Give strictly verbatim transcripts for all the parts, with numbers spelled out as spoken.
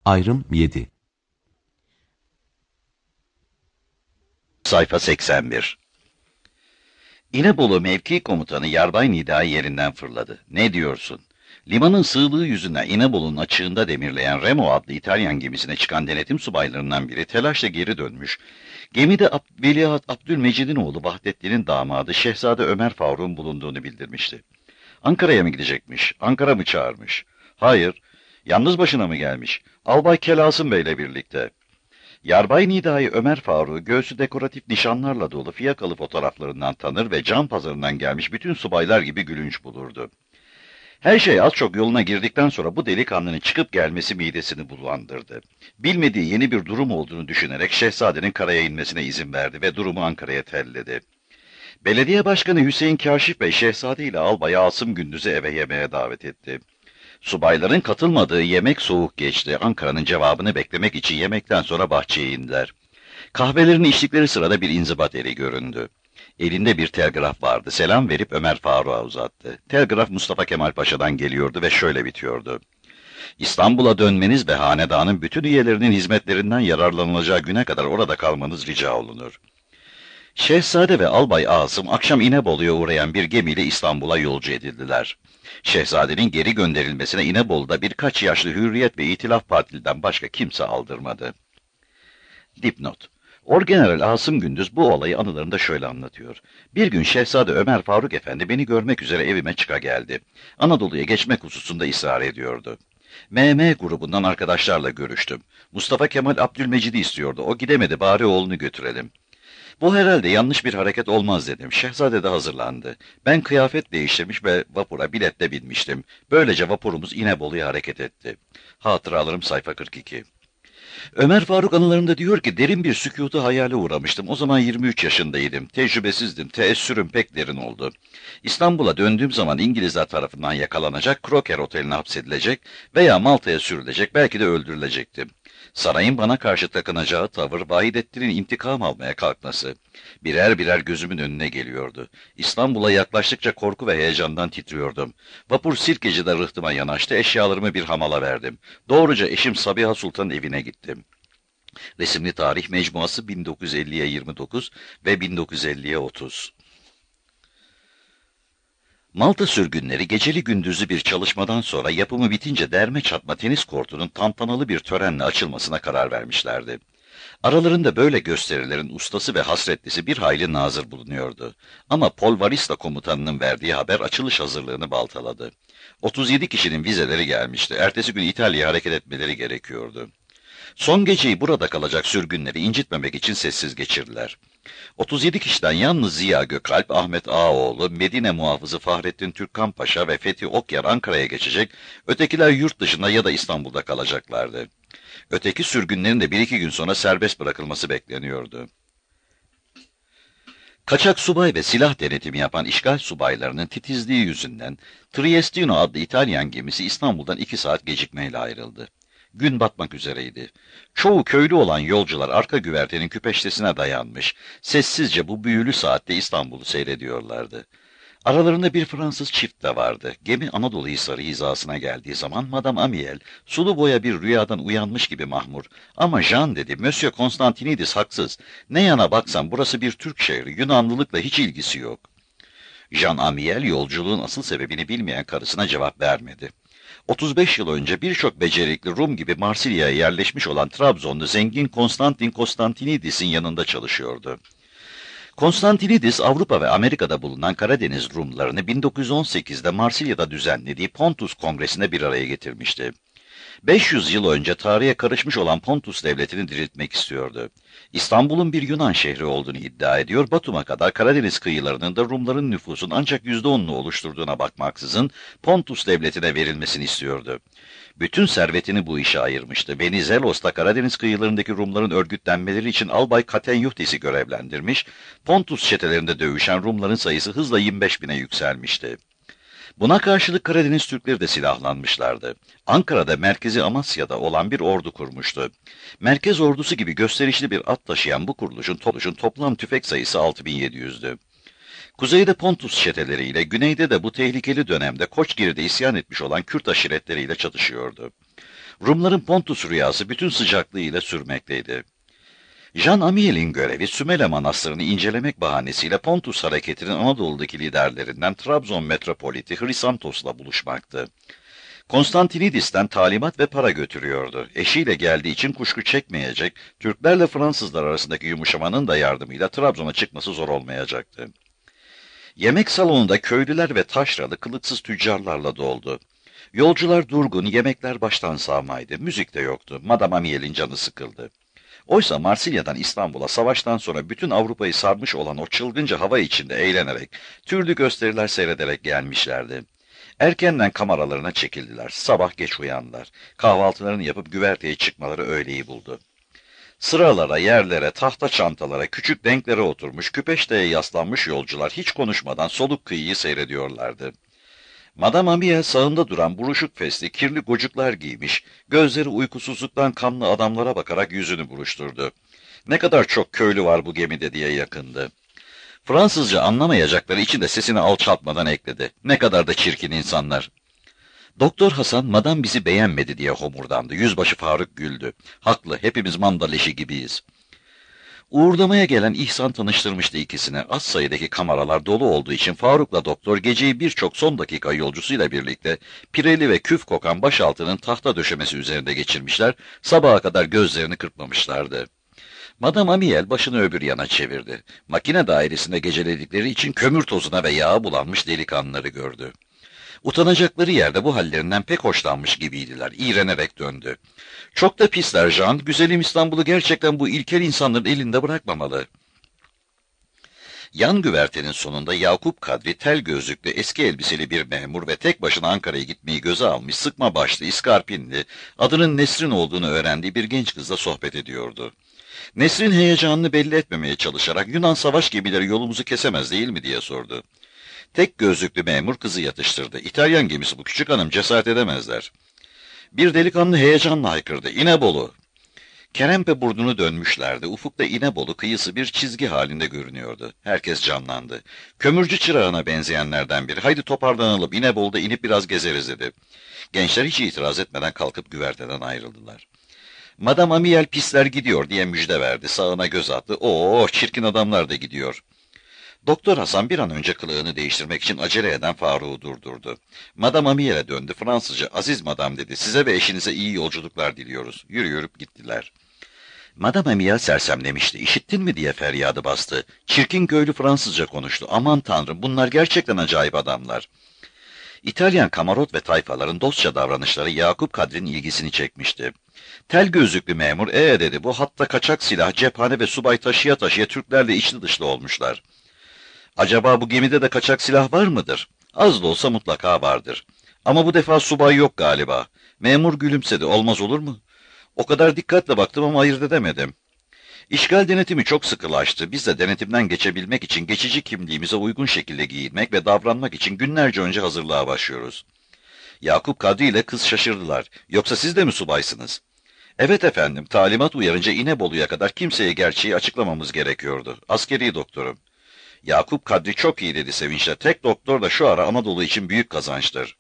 Ayrım yedi. Sayfa seksen bir. İnebolu mevki komutanı Yarbay Nidai yerinden fırladı. Ne diyorsun? Limanın sığlığı yüzünden İnebolu'nun açığında demirleyen Remo adlı İtalyan gemisine çıkan denetim subaylarından biri telaşla geri dönmüş. Gemide Ab Veliaht Abdülmecid'in oğlu Vahdettin'in damadı Şehzade Ömer Faruk'un bulunduğunu bildirmişti. Ankara'ya mı gidecekmiş? Ankara mı çağırmış? Hayır. Yalnız başına mı gelmiş? Albay Kelasım Bey'le birlikte. Yarbay Nidai Ömer Faruk'u göğsü dekoratif nişanlarla dolu fiyakalı fotoğraflarından tanır ve can pazarından gelmiş bütün subaylar gibi gülünç bulurdu. Her şey az çok yoluna girdikten sonra bu delikanlının çıkıp gelmesi midesini bulandırdı. Bilmediği yeni bir durum olduğunu düşünerek şehzadenin karaya inmesine izin verdi ve durumu Ankara'ya telledi. Belediye Başkanı Hüseyin Kâşif Bey şehzade ile albay Asım Gündüz'ü eve yemeğe davet etti. Subayların katılmadığı yemek soğuk geçti. Ankara'nın cevabını beklemek için yemekten sonra bahçeye indiler. Kahvelerini içtikleri sırada bir inzibat eri göründü. Elinde bir telgraf vardı. Selam verip Ömer Faruk'a uzattı. Telgraf Mustafa Kemal Paşa'dan geliyordu ve şöyle bitiyordu. İstanbul'a dönmeniz ve hanedanın bütün üyelerinin hizmetlerinden yararlanılacağı güne kadar orada kalmanız rica olunur. Şehzade ve Albay Asım akşam İnebolu'ya uğrayan bir gemiyle İstanbul'a yolcu edildiler. Şehzadenin geri gönderilmesine İnebolu'da birkaç yaşlı Hürriyet ve İtilaf Partili'den başka kimse aldırmadı. Dipnot. Orgeneral Asım Gündüz bu olayı anılarında şöyle anlatıyor. Bir gün Şehzade Ömer Faruk Efendi beni görmek üzere evime çıka geldi. Anadolu'ya geçmek hususunda ısrar ediyordu. M M grubundan arkadaşlarla görüştüm. Mustafa Kemal Abdülmecid'i istiyordu. O gidemedi, bari oğlunu götürelim. Bu herhalde yanlış bir hareket olmaz dedim. Şehzade de hazırlandı. Ben kıyafet değiştirmiş ve vapura biletle binmiştim. Böylece vapurumuz İnebolu'ya hareket etti. Hatıralarım sayfa kırk iki. Ömer Faruk anılarında diyor ki derin bir sükutu hayale uğramıştım. O zaman yirmi üç yaşındaydım. Tecrübesizdim. Teessürüm pek derin oldu. İstanbul'a döndüğüm zaman İngilizler tarafından yakalanacak, Croker Oteli'ne hapsedilecek veya Malta'ya sürülecek, belki de öldürülecektim. Sarayın bana karşı takınacağı tavır, Vahidettin'in intikam almaya kalkması birer birer gözümün önüne geliyordu. İstanbul'a yaklaştıkça korku ve heyecandan titriyordum. Vapur Sirkeci'de rıhtıma yanaştı, eşyalarımı bir hamala verdim. Doğruca eşim Sabiha Sultan'ın evine gittim. Resimli Tarih Mecmuası bin dokuz yüz elliye yirmi dokuz ve bin dokuz yüz elliye otuz. Malta sürgünleri geceli gündüzlü bir çalışmadan sonra yapımı bitince derme çatma tenis kortunun tantanalı bir törenle açılmasına karar vermişlerdi. Aralarında böyle gösterilerin ustası ve hasretlisi bir hayli nazır bulunuyordu. Ama Polvarista komutanının verdiği haber açılış hazırlığını baltaladı. otuz yedi kişinin vizeleri gelmişti. Ertesi gün İtalya'ya hareket etmeleri gerekiyordu. Son geceyi burada kalacak sürgünleri incitmemek için sessiz geçirdiler. otuz yedi kişiden yalnız Ziya Gökalp, Ahmet Ağaoğlu, Medine muhafızı Fahrettin Türkkan Paşa ve Fethi Okyar Ankara'ya geçecek, ötekiler yurt dışında ya da İstanbul'da kalacaklardı. Öteki sürgünlerin de bir iki gün sonra serbest bırakılması bekleniyordu. Kaçak subay ve silah denetimi yapan işgal subaylarının titizliği yüzünden Triestino adlı İtalyan gemisi İstanbul'dan iki saat gecikmeyle ayrıldı. Gün batmak üzereydi. Çoğu köylü olan yolcular arka güvertenin küpeştesine dayanmış, sessizce bu büyülü saatte İstanbul'u seyrediyorlardı. Aralarında bir Fransız çift de vardı. Gemi Anadolu Hisarı hizasına geldiği zaman Madame Amiel, sulu boya bir rüyadan uyanmış gibi mahmur. Ama Jean dedi, Monsieur Constantinidis haksız. Ne yana baksan burası bir Türk şehri, Yunanlılıkla hiç ilgisi yok. Jean Amiel yolculuğun asıl sebebini bilmeyen karısına cevap vermedi. otuz beş yıl önce birçok becerikli Rum gibi Marsilya'ya yerleşmiş olan Trabzonlu zengin Konstantin Konstantinidis'in yanında çalışıyordu. Konstantinidis, Avrupa ve Amerika'da bulunan Karadeniz Rumlarını bin dokuz yüz on sekizde Marsilya'da düzenlediği Pontus Kongresi'nde bir araya getirmişti. beş yüz yıl önce tarihe karışmış olan Pontus devletini diriltmek istiyordu. İstanbul'un bir Yunan şehri olduğunu iddia ediyor, Batum'a kadar Karadeniz kıyılarının da Rumların nüfusun ancak yüzde onunu oluşturduğuna bakmaksızın Pontus devletine verilmesini istiyordu. Bütün servetini bu işe ayırmıştı. Venizelos'ta Karadeniz kıyılarındaki Rumların örgütlenmeleri için Albay Katenyuhtis'i görevlendirmiş, Pontus çetelerinde dövüşen Rumların sayısı hızla yirmi beş bine yükselmişti. Buna karşılık Karadeniz Türkleri de silahlanmışlardı. Ankara'da merkezi Amasya'da olan bir ordu kurmuştu. Merkez ordusu gibi gösterişli bir at taşıyan bu kuruluşun, kuruluşun toplam tüfek sayısı altı bin yedi yüzdü. Kuzeyde Pontus çeteleriyle, güneyde de bu tehlikeli dönemde Koçgiri'de isyan etmiş olan Kürt aşiretleriyle çatışıyordu. Rumların Pontus rüyası bütün sıcaklığıyla sürmekteydi. Jean Amiel'in görevi Sümele Manastırı'nı incelemek bahanesiyle Pontus hareketinin Anadolu'daki liderlerinden Trabzon metropoliti Hrisantos'la buluşmaktı. Konstantinidis'ten talimat ve para götürüyordu. Eşiyle geldiği için kuşku çekmeyecek, Türklerle Fransızlar arasındaki yumuşamanın da yardımıyla Trabzon'a çıkması zor olmayacaktı. Yemek salonunda köylüler ve taşralı kılıksız tüccarlarla doldu. Yolcular durgun, yemekler baştan sağmaydı, müzik de yoktu. Madame Amiel'in canı sıkıldı. Oysa Marsilya'dan İstanbul'a savaştan sonra bütün Avrupa'yı sarmış olan o çılgınca hava içinde eğlenerek, türlü gösteriler seyrederek gelmişlerdi. Erkenden kameralarına çekildiler, sabah geç uyandılar. Kahvaltılarını yapıp güverteye çıkmaları öğleyi buldu. Sıralara, yerlere, tahta çantalara, küçük denklere oturmuş, küpeşteye yaslanmış yolcular hiç konuşmadan soluk kıyıyı seyrediyorlardı. Madame Amiel sağında duran buruşuk fesli, kirli gocuklar giymiş, gözleri uykusuzluktan kanlı adamlara bakarak yüzünü buruşturdu. Ne kadar çok köylü var bu gemide diye yakındı. Fransızca anlamayacakları için de sesini alçaltmadan ekledi. Ne kadar da çirkin insanlar. Doktor Hasan, madam bizi beğenmedi diye homurdandı. Yüzbaşı Faruk güldü. Haklı, hepimiz manda leşi gibiyiz. Uğurlamaya gelen İhsan tanıştırmıştı ikisini. Az sayıdaki kameralar dolu olduğu için Faruk'la doktor geceyi birçok son dakika yolcusuyla birlikte pireli ve küf kokan başaltının tahta döşemesi üzerinde geçirmişler, sabaha kadar gözlerini kırpmamışlardı. Madame Amiel başını öbür yana çevirdi. Makine dairesinde geceledikleri için kömür tozuna ve yağa bulanmış delikanlıları gördü. Utanacakları yerde bu hallerinden pek hoşlanmış gibiydiler. İğrenerek döndü. Çok da pisler Jean, güzelim İstanbul'u gerçekten bu ilkel insanların elinde bırakmamalı. Yan güvertenin sonunda Yakup Kadri tel gözlüklü eski elbiseli bir memur ve tek başına Ankara'ya gitmeyi göze almış sıkma başlı, iskarpinli, adının Nesrin olduğunu öğrendiği bir genç kızla sohbet ediyordu. Nesrin heyecanını belli etmemeye çalışarak Yunan savaş gemileri yolumuzu kesemez değil mi diye sordu. Tek gözlüklü memur kızı yatıştırdı. İtalyan gemisi bu, küçük hanım, cesaret edemezler. Bir delikanlı heyecanla haykırdı. İnebolu. Kerempe burnunu dönmüşlerdi. Ufukta İnebolu kıyısı bir çizgi halinde görünüyordu. Herkes canlandı. Kömürcü çırağına benzeyenlerden biri, haydi toparlanalım, İnebolu'da inip biraz gezeriz dedi. Gençler hiç itiraz etmeden kalkıp güverteden ayrıldılar. Madame Amiel pisler gidiyor diye müjde verdi. Sağına göz attı. Oo, çirkin adamlar da gidiyor. Doktor Hasan bir an önce kılığını değiştirmek için acele eden Faruk'u durdurdu. Madame Amiel'e döndü. Fransızca, aziz madam dedi. Size ve eşinize iyi yolculuklar diliyoruz. Yürü yürüp gittiler. Madame Amiel sersemlemişti. İşittin mi diye feryadı bastı. Çirkin köylü Fransızca konuştu. Aman tanrım, bunlar gerçekten acayip adamlar. İtalyan kamarot ve tayfaların dostça davranışları Yakup Kadri'nin ilgisini çekmişti. Tel gözlüklü memur, ee dedi, bu hatta kaçak silah, cephane ve subay taşıya taşıya Türklerle içli dışlı olmuşlar. Acaba bu gemide de kaçak silah var mıdır? Az da olsa mutlaka vardır. Ama bu defa subay yok galiba. Memur gülümsedi, olmaz olur mu? O kadar dikkatle baktım ama ayırt edemedim. İşgal denetimi çok sıkılaştı. Biz de denetimden geçebilmek için geçici kimliğimize uygun şekilde giyinmek ve davranmak için günlerce önce hazırlığa başlıyoruz. Yakup Kadri ile kız şaşırdılar. Yoksa siz de mi subaysınız? Evet efendim, talimat uyarınca İnebolu'ya kadar kimseye gerçeği açıklamamız gerekiyordu. Askeri doktorum. Yakup Kadri çok iyi dedi sevinçle. Tek doktor da şu ara Anadolu için büyük kazançtır.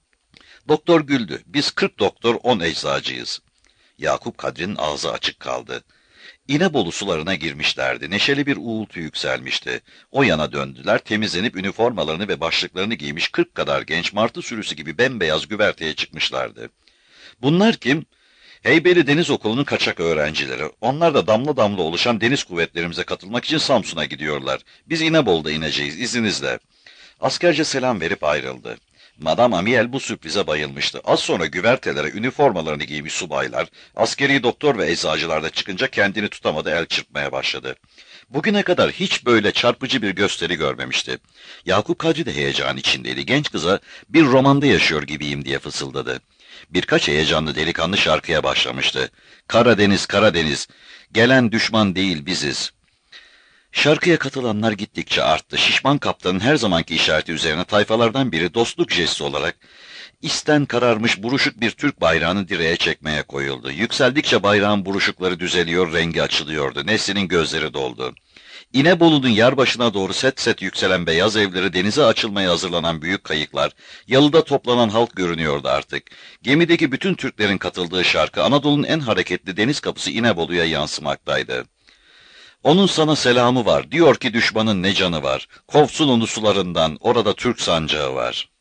Doktor güldü. Biz kırk doktor, on eczacıyız. Yakup Kadri'nin ağzı açık kaldı. İnebolu sularına girmişlerdi. Neşeli bir uğultu yükselmişti. O yana döndüler, temizlenip üniformalarını ve başlıklarını giymiş kırk kadar genç martı sürüsü gibi bembeyaz güverteye çıkmışlardı. Bunlar kim? Heybeli Deniz Okulu'nun kaçak öğrencileri. Onlar da damla damla oluşan deniz kuvvetlerimize katılmak için Samsun'a gidiyorlar. Biz İnebolu'da ineceğiz, izninizle. Askerce selam verip ayrıldı. Madame Amiel bu sürprize bayılmıştı. Az sonra güvertelere üniformalarını giymiş subaylar, askeri doktor ve eczacılar da çıkınca kendini tutamadı, el çırpmaya başladı. Bugüne kadar hiç böyle çarpıcı bir gösteri görmemişti. Yakup Kadri de heyecan içindeydi. Genç kıza bir romanda yaşıyor gibiyim diye fısıldadı. Birkaç heyecanlı delikanlı şarkıya başlamıştı. Karadeniz, Karadeniz, gelen düşman değil biziz. Şarkıya katılanlar gittikçe arttı. Şişman kaptanın her zamanki işareti üzerine tayfalardan biri dostluk jesti olarak isten kararmış buruşuk bir Türk bayrağını direğe çekmeye koyuldu. Yükseldikçe bayrağın buruşukları düzeliyor, rengi açılıyordu. Nesrin'in gözleri doldu. İnebolu'nun yer başına doğru set set yükselen beyaz evleri, denize açılmaya hazırlanan büyük kayıklar, yalıda toplanan halk görünüyordu artık. Gemideki bütün Türklerin katıldığı şarkı Anadolu'nun en hareketli deniz kapısı İnebolu'ya yansımaktaydı. Onun sana selamı var, diyor ki düşmanın ne canı var, kovsun onu sularından, orada Türk sancağı var.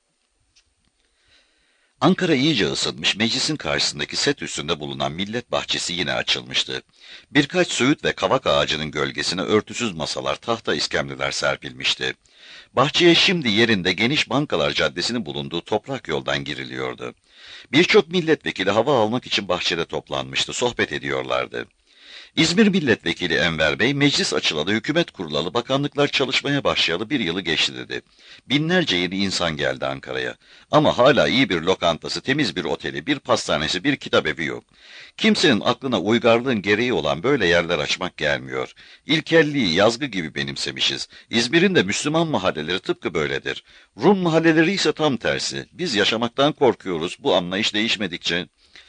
Ankara iyice ısınmış, meclisin karşısındaki set üstünde bulunan millet bahçesi yine açılmıştı. Birkaç söğüt ve kavak ağacının gölgesine örtüsüz masalar, tahta iskemleler serpilmişti. Bahçeye şimdi yerinde geniş bankalar caddesinin bulunduğu toprak yoldan giriliyordu. Birçok milletvekili hava almak için bahçede toplanmıştı, sohbet ediyorlardı. İzmir Milletvekili Enver Bey, meclis açılalı, hükümet kurulalı, bakanlıklar çalışmaya başlayalı bir yılı geçti dedi. Binlerce yeni insan geldi Ankara'ya. Ama hala iyi bir lokantası, temiz bir oteli, bir pastanesi, bir kitabevi yok. Kimsenin aklına uygarlığın gereği olan böyle yerler açmak gelmiyor. İlkelliği yazgı gibi benimsemişiz. İzmir'in de Müslüman mahalleleri tıpkı böyledir. Rum mahalleleri ise tam tersi. Biz yaşamaktan korkuyoruz, bu anlayış değişmedikçe.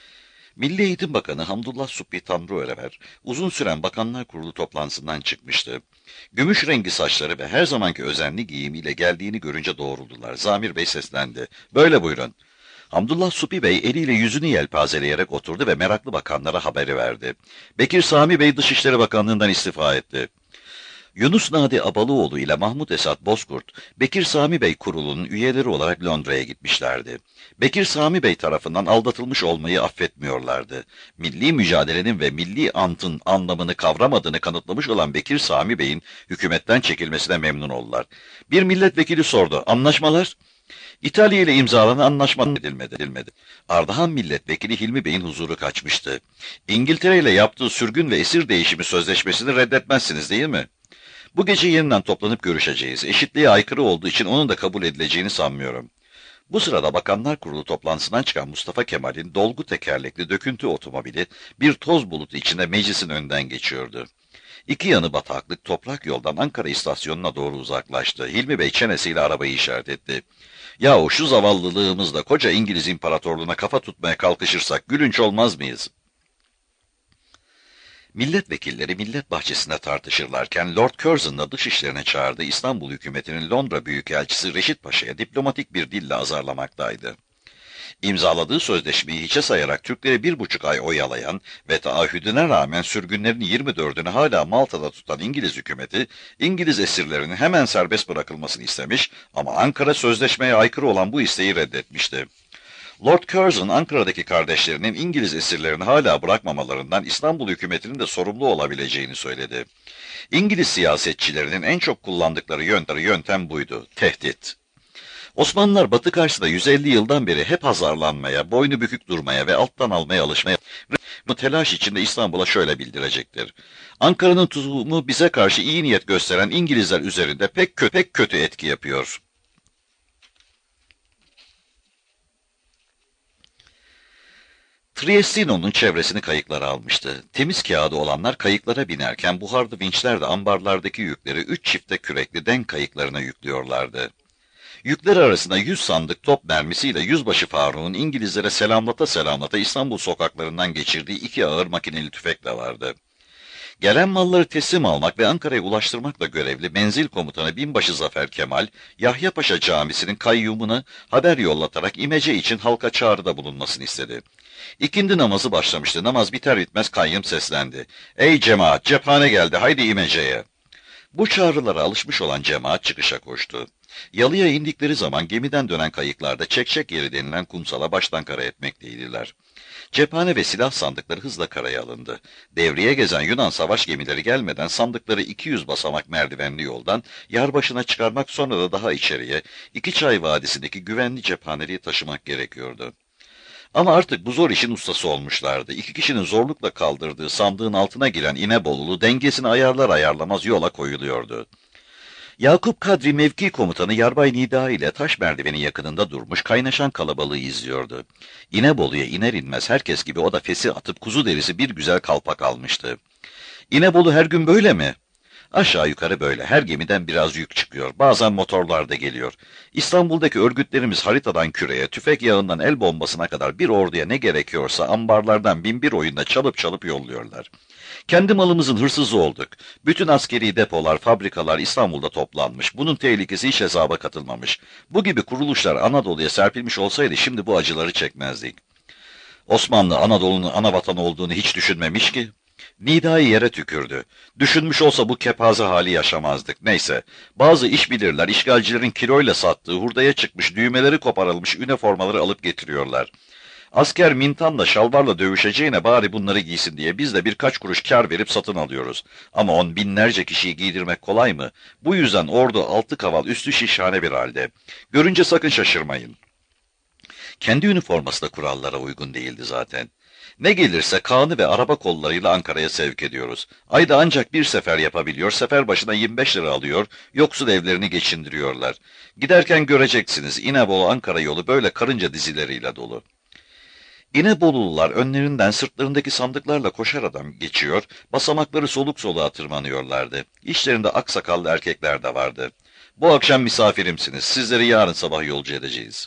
Milli Eğitim Bakanı Hamdullah Subhi Tanrıörever, uzun süren Bakanlar Kurulu toplantısından çıkmıştı. Gümüş rengi saçları ve her zamanki özenli giyimiyle geldiğini görünce doğruldular. Zamir Bey seslendi. Böyle buyurun. Hamdullah Subhi Bey eliyle yüzünü yelpazeleyerek oturdu ve meraklı bakanlara haberi verdi. Bekir Sami Bey Dışişleri Bakanlığından istifa etti. Yunus Nadi Abalıoğlu ile Mahmut Esat Bozkurt, Bekir Sami Bey kurulunun üyeleri olarak Londra'ya gitmişlerdi. Bekir Sami Bey tarafından aldatılmış olmayı affetmiyorlardı. Milli mücadelenin ve milli antın anlamını kavramadığını kanıtlamış olan Bekir Sami Bey'in hükümetten çekilmesine memnun oldular. Bir milletvekili sordu, anlaşmalar? İtalya ile imzalanan anlaşma edilmedi. edilmedi. Ardahan Milletvekili Hilmi Bey'in huzuru kaçmıştı. İngiltere ile yaptığı sürgün ve esir değişimi sözleşmesini reddetmezsiniz değil mi? Bu gece yeniden toplanıp görüşeceğiz. Eşitliğe aykırı olduğu için onun da kabul edileceğini sanmıyorum. Bu sırada Bakanlar Kurulu toplantısından çıkan Mustafa Kemal'in dolgu tekerlekli döküntü otomobili bir toz bulutu içinde meclisin önden geçiyordu. İki yanı bataklık toprak yoldan Ankara istasyonuna doğru uzaklaştı. Hilmi Bey çenesiyle arabayı işaret etti. Yahu şu zavallılığımızla koca İngiliz İmparatorluğuna kafa tutmaya kalkışırsak gülünç olmaz mıyız? Milletvekilleri millet bahçesinde tartışırlarken Lord Curzon'la dışişlerine çağırdığı İstanbul hükümetinin Londra Büyükelçisi Reşit Paşa'ya diplomatik bir dille azarlamaktaydı. İmzaladığı sözleşmeyi hiçe sayarak Türkleri bir buçuk ay oyalayan ve taahhüdüne rağmen sürgünlerin yirmi dördünü hala Malta'da tutan İngiliz hükümeti, İngiliz esirlerinin hemen serbest bırakılmasını istemiş ama Ankara sözleşmeye aykırı olan bu isteği reddetmişti. Lord Curzon, Ankara'daki kardeşlerinin İngiliz esirlerini hala bırakmamalarından İstanbul hükümetinin de sorumlu olabileceğini söyledi. İngiliz siyasetçilerinin en çok kullandıkları yöntem buydu, tehdit. Osmanlılar Batı karşısında yüz elli yıldan beri hep azarlanmaya, boynu bükük durmaya ve alttan almaya alışmaya, bu telaş içinde İstanbul'a şöyle bildirecektir. Ankara'nın tutumu bize karşı iyi niyet gösteren İngilizler üzerinde pek kötü, pek kötü etki yapıyor. Triestino'nun çevresini kayıklara almıştı. Temiz kağıdı olanlar kayıklara binerken buharlı vinçler de ambarlardaki yükleri üç çifte kürekli denk kayıklarına yüklüyorlardı. Yükler arasında yüz sandık top mermisiyle Yüzbaşı Faruk'un İngilizlere selamlata selamlata İstanbul sokaklarından geçirdiği iki ağır makineli tüfek de vardı. Gelen malları teslim almak ve Ankara'ya ulaştırmakla görevli menzil komutanı Binbaşı Zafer Kemal, Yahyapaşa Camisi'nin kayyumuna haber yollatarak imece için halka çağrıda bulunmasını istedi. İkindi namazı başlamıştı. Namaz biter bitmez kayyum seslendi. Ey cemaat, cephane geldi, haydi imeceye. Bu çağrılara alışmış olan cemaat çıkışa koştu. Yalıya indikleri zaman gemiden dönen kayıklarda çekçek yeri denilen kumsala baştan kara etmekteydiler. Cephane ve silah sandıkları hızla karaya alındı. Devriye gezen Yunan savaş gemileri gelmeden sandıkları iki yüz basamak merdivenli yoldan Yarbaşı'na çıkarmak, sonra da daha içeriye İki Çay Vadisi'ndeki güvenli cephaneliği taşımak gerekiyordu. Ama artık bu zor işin ustası olmuşlardı. İki kişinin zorlukla kaldırdığı sandığın altına giren İnebolulu dengesini ayarlar ayarlamaz yola koyuluyordu. Yakup Kadri mevki komutanı Yarbay Nida ile taş merdiveni yakınında durmuş kaynaşan kalabalığı izliyordu. İnebolu'ya iner inmez herkes gibi o da fesi atıp kuzu derisi bir güzel kalpak almıştı. İnebolu her gün böyle mi? Aşağı yukarı böyle. Her gemiden biraz yük çıkıyor. Bazen motorlar da geliyor. İstanbul'daki örgütlerimiz haritadan küreye, tüfek yağından el bombasına kadar bir orduya ne gerekiyorsa ambarlardan bin bir oyunda çalıp çalıp yolluyorlar. Kendi malımızın hırsızı olduk. Bütün askeri depolar, fabrikalar İstanbul'da toplanmış. Bunun tehlikesi hiç hesaba katılmamış. Bu gibi kuruluşlar Anadolu'ya serpilmiş olsaydı şimdi bu acıları çekmezdik. Osmanlı Anadolu'nun ana vatanı olduğunu hiç düşünmemiş ki. Nida'yı yere tükürdü. Düşünmüş olsa bu kepaze hali yaşamazdık. Neyse, bazı işbilirler işgalcilerin kiloyla sattığı hurdaya çıkmış, düğmeleri koparılmış üniformaları alıp getiriyorlar. Asker mintanla, şalvarla dövüşeceğine bari bunları giysin diye biz de birkaç kuruş kar verip satın alıyoruz. Ama on binlerce kişiyi giydirmek kolay mı? Bu yüzden ordu altı kaval üstü şişhane bir halde. Görünce sakın şaşırmayın. Kendi üniforması da kurallara uygun değildi zaten. Ne gelirse kağını ve araba kollarıyla Ankara'ya sevk ediyoruz. Ayda ancak bir sefer yapabiliyor, sefer başına yirmi beş lira alıyor, yoksul evlerini geçindiriyorlar. Giderken göreceksiniz, İnebolu Ankara yolu böyle karınca dizileriyle dolu. İnebolulular önlerinden sırtlarındaki sandıklarla koşar adam geçiyor, basamakları soluk soluğa tırmanıyorlardı. İşlerinde aksakallı erkekler de vardı. Bu akşam misafirimsiniz, sizleri yarın sabah yolcu edeceğiz.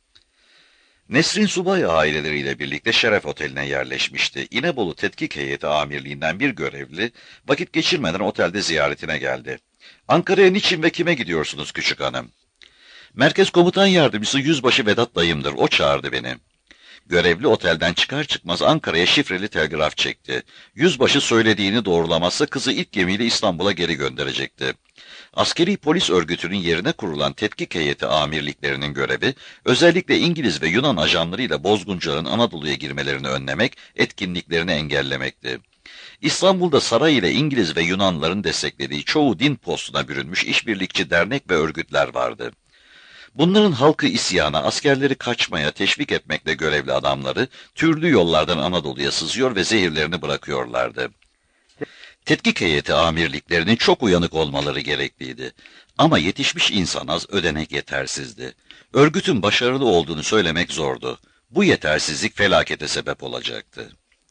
Nesrin Subay aileleriyle birlikte Şeref Oteli'ne yerleşmişti. İnebolu Tetkik Heyeti Amirliğinden bir görevli, vakit geçirmeden otelde ziyaretine geldi. Ankara'ya niçin ve kime gidiyorsunuz küçük hanım? Merkez Komutan Yardımcısı Yüzbaşı Vedat dayımdır, o çağırdı beni. Görevli otelden çıkar çıkmaz Ankara'ya şifreli telgraf çekti. Yüzbaşı söylediğini doğrulamazsa kızı ilk gemiyle İstanbul'a geri gönderecekti. Askeri polis örgütünün yerine kurulan tetkik heyeti amirliklerinin görevi, özellikle İngiliz ve Yunan ajanlarıyla bozguncuların Anadolu'ya girmelerini önlemek, etkinliklerini engellemekti. İstanbul'da saray ile İngiliz ve Yunanlıların desteklediği çoğu din postuna bürünmüş işbirlikçi dernek ve örgütler vardı. Bunların halkı isyana, askerleri kaçmaya teşvik etmekle görevli adamları, türlü yollardan Anadolu'ya sızıyor ve zehirlerini bırakıyorlardı. Tetkik heyeti amirliklerinin çok uyanık olmaları gerekliydi. Ama yetişmiş insan az, ödenek yetersizdi. Örgütün başarılı olduğunu söylemek zordu. Bu yetersizlik felakete sebep olacaktı.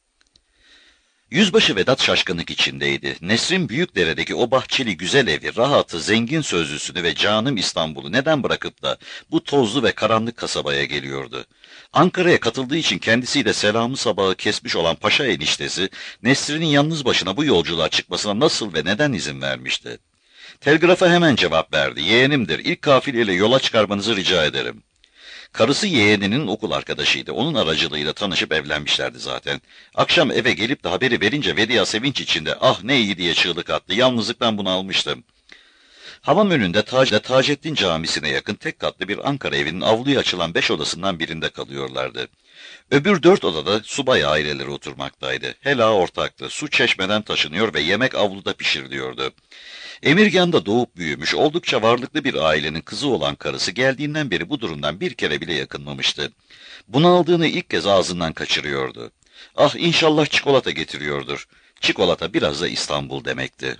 Yüzbaşı Vedat şaşkınlık içindeydi. Nesrin Büyükdere'deki o bahçeli güzel evi, rahatı, zengin sözlüsünü ve canım İstanbul'u neden bırakıp da bu tozlu ve karanlık kasabaya geliyordu? Ankara'ya katıldığı için kendisiyle selamı sabahı kesmiş olan paşa eniştesi, Nesrin'in yalnız başına bu yolculuğa çıkmasına nasıl ve neden izin vermişti? Telgrafa hemen cevap verdi. Yeğenimdir, ilk kafileyle yola çıkarmanızı rica ederim. Karısı yeğeninin okul arkadaşıydı. Onun aracılığıyla tanışıp evlenmişlerdi zaten. Akşam eve gelip de haberi verince Vedia sevinç içinde ah ne iyi diye çığlık attı. Yalnızlıktan bunalmıştım. Hamam önünde Tac Taceddin Camisi'ne yakın tek katlı bir Ankara evinin avluya açılan beş odasından birinde kalıyorlardı. Öbür dört odada subay aileleri oturmaktaydı. Hela ortaktı. Su çeşmeden taşınıyor ve yemek avluda pişiriliyordu. Emirgan'da doğup büyümüş, oldukça varlıklı bir ailenin kızı olan karısı geldiğinden beri bu durumdan bir kere bile yakınmamıştı. Bunaldığını ilk kez ağzından kaçırıyordu. Ah inşallah çikolata getiriyordur. Çikolata biraz da İstanbul demekti.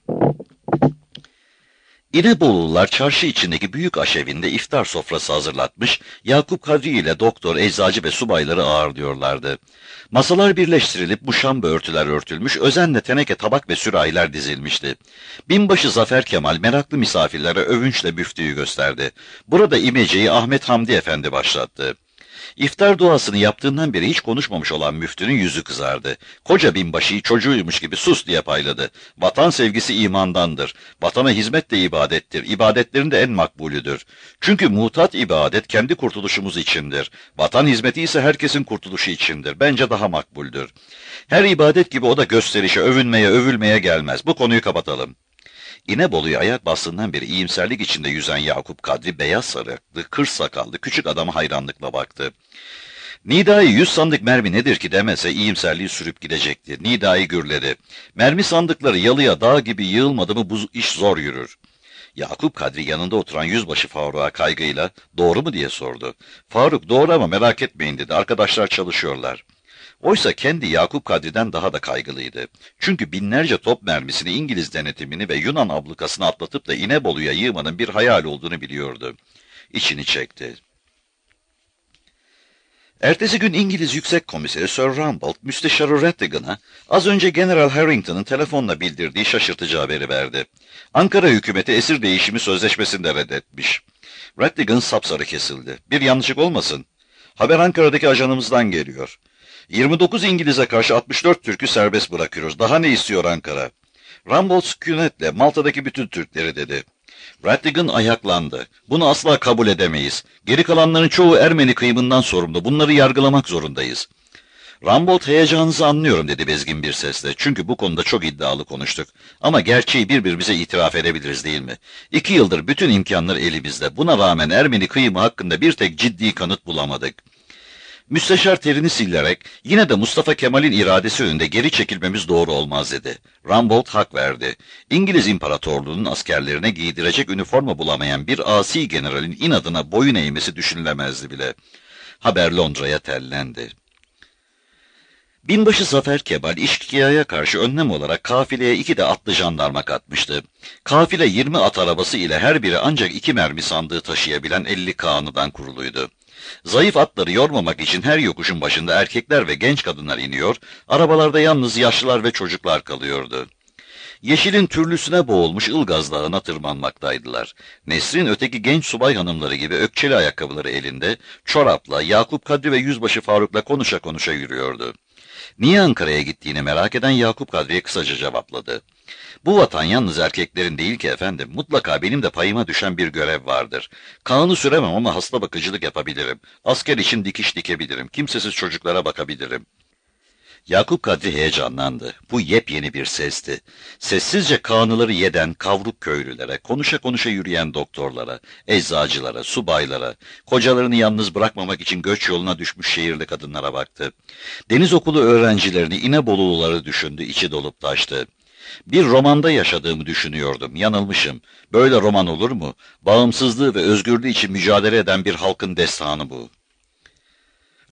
İnebolulular çarşı içindeki büyük aşevinde iftar sofrası hazırlatmış, Yakup Kadri ile doktor, eczacı ve subayları ağırlıyorlardı. Masalar birleştirilip muşamba örtüler örtülmüş, özenle teneke tabak ve sürahiler dizilmişti. Binbaşı Zafer Kemal meraklı misafirlere övünçle müftüyü gösterdi. Burada imeceyi Ahmet Hamdi Efendi başlattı. İftar duasını yaptığından beri hiç konuşmamış olan müftünün yüzü kızardı. Koca binbaşıyı çocuğuymuş gibi sus diye payladı. Vatan sevgisi imandandır. Vatana hizmet de ibadettir. İbadetlerin de en makbulüdür. Çünkü mutat ibadet kendi kurtuluşumuz içindir. Vatan hizmeti ise herkesin kurtuluşu içindir. Bence daha makbuldür. Her ibadet gibi o da gösterişe, övünmeye, övülmeye gelmez. Bu konuyu kapatalım. İnebolu'ya ayak bastığından beri iyimserlik içinde yüzen Yakup Kadri beyaz sarıklı, kır sakallı, küçük adama hayranlıkla baktı. Nida'yı yüz sandık mermi nedir ki demese iyimserliği sürüp gidecekti. Nida'yı gürledi. Mermi sandıkları yalıya dağ gibi yığılmadı mı bu iş zor yürür. Yakup Kadri yanında oturan yüzbaşı Faruk'a kaygıyla doğru mu diye sordu. Faruk doğru ama merak etmeyin dedi, arkadaşlar çalışıyorlar. Oysa kendi Yakup Kadri'den daha da kaygılıydı. Çünkü binlerce top mermisini, İngiliz denetimini ve Yunan ablukasını atlatıp da İnebolu'ya yığmanın bir hayal olduğunu biliyordu. İçini çekti. Ertesi gün İngiliz Yüksek Komiseri Sir Rumbold, Müsteşarı Rattigan'a az önce General Harrington'ın telefonla bildirdiği şaşırtıcı haberi verdi. Ankara hükümeti esir değişimi sözleşmesini de reddetmiş. Rattigan sapsarı kesildi. Bir yanlışlık olmasın. Haber Ankara'daki ajanımızdan geliyor. yirmi dokuz İngiliz'e karşı altmış dört Türk'ü serbest bırakıyoruz. Daha ne istiyor Ankara? Rumbold sükunetle Malta'daki bütün Türkleri dedi. Rattigan ayaklandı. Bunu asla kabul edemeyiz. Geri kalanların çoğu Ermeni kıyımından sorumlu. Bunları yargılamak zorundayız. Rumbold, heyecanınızı anlıyorum dedi bezgin bir sesle. Çünkü bu konuda çok iddialı konuştuk. Ama gerçeği birbirimize itiraf edebiliriz değil mi? İki yıldır bütün imkanlar elimizde. Buna rağmen Ermeni kıyımı hakkında bir tek ciddi kanıt bulamadık. Müsteşar terini silerek, yine de Mustafa Kemal'in iradesi önünde geri çekilmemiz doğru olmaz dedi. Rumbold hak verdi. İngiliz İmparatorluğu'nun askerlerine giydirecek üniforma bulamayan bir asi generalin inadına boyun eğmesi düşünülemezdi bile. Haber Londra'ya tellendi. Binbaşı Zafer Kemal, işkiyaya karşı önlem olarak kafileye iki de atlı jandarma katmıştı. Kafile yirmi at arabası ile her biri ancak iki mermi sandığı taşıyabilen elli kağanıdan kuruluydu. Zayıf atları yormamak için her yokuşun başında erkekler ve genç kadınlar iniyor, arabalarda yalnız yaşlılar ve çocuklar kalıyordu. Yeşilin türlüsüne boğulmuş Ilgaz Dağı'na tırmanmaktaydılar. Nesrin öteki genç subay hanımları gibi ökçeli ayakkabıları elinde, çorapla, Yakup Kadri ve Yüzbaşı Faruk'la konuşa konuşa yürüyordu. Niye Ankara'ya gittiğini merak eden Yakup Kadri'ye kısaca cevapladı. Bu vatan yalnız erkeklerin değil ki efendim, mutlaka benim de payıma düşen bir görev vardır. Kanı süremem ama hasta bakıcılık yapabilirim. Asker için dikiş dikebilirim, kimsesiz çocuklara bakabilirim. Yakup Kadri heyecanlandı. Bu yepyeni bir sesti. Sessizce kanıları yeden kavruk köylülere, konuşa konuşa yürüyen doktorlara, eczacılara, subaylara, kocalarını yalnız bırakmamak için göç yoluna düşmüş şehirli kadınlara baktı. Deniz okulu öğrencilerini, İneboluluları düşündü, içi dolup taştı. Bir romanda yaşadığımı düşünüyordum, yanılmışım. Böyle roman olur mu? Bağımsızlığı ve özgürlüğü için mücadele eden bir halkın destanı bu.